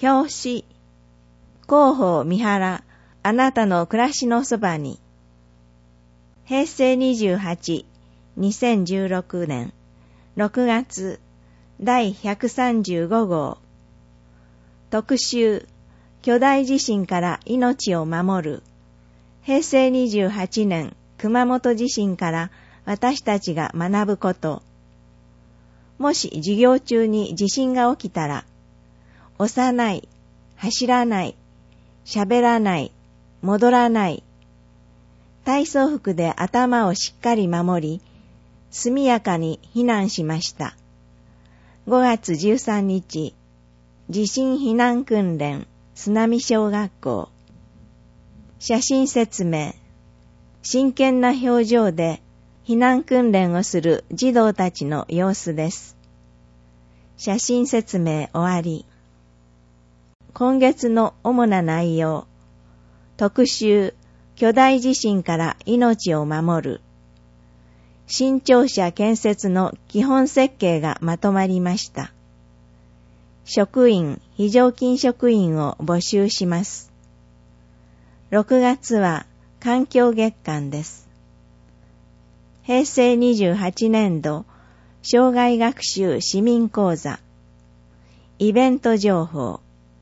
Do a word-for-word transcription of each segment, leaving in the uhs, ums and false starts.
表紙。広報三原、あなたの暮らしのそばに。平成にじゅうはち、にせんじゅうろくねんろくがつだいひゃくさんじゅうご号。特集、巨大地震から命を守る。平成にじゅうはちねん熊本地震から私たちが学ぶこと。もし授業中に地震が起きたら、押さない、走らない、喋らない、戻らない。体操服で頭をしっかり守り、速やかに避難しました。ごがつじゅうさんにち、地震避難訓練、須波小学校。写真説明。真剣な表情で避難訓練をする児童たちの様子です。写真説明終わり。今月の主な内容。特集、巨大地震から命を守る。新庁舎建設の基本設計がまとまりました。職員、非常勤職員を募集します。ろくがつは環境月間です。平成にじゅうはちねんど、生涯学習市民講座。イベント情報。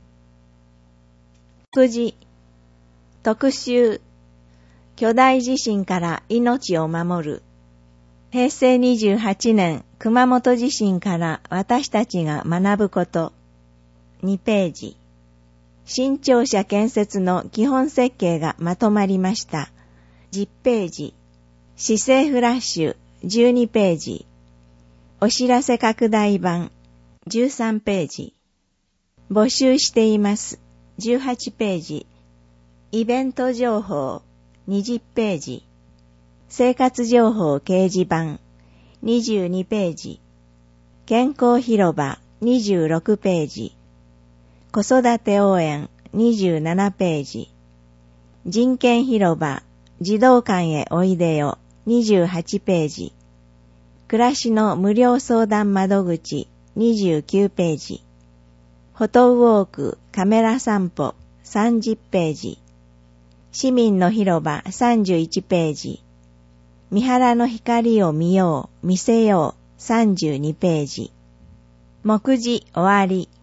くじ、特集、巨大地震から命を守る。平成にじゅうはちねん熊本地震から私たちが学ぶこと。にページ。新庁舎建設の基本設計がまとまりました。じゅっページ。市政フラッシュじゅうにページ。お知らせ拡大版じゅうさんページ。募集していますじゅうはちページ。イベント情報にじゅっページ。生活情報掲示板にじゅうにページ。健康広場にじゅうろくページ。子育て応援にじゅうななページ。人権広場児童館へおいでよにじゅうはちページ。暮らしの無料相談窓口にじゅうきゅうページ。フォトウォークカメラ散歩さんじゅっページ。市民の広場さんじゅういちページ。三原の光を見よう見せようさんじゅうにページ。目次終わり。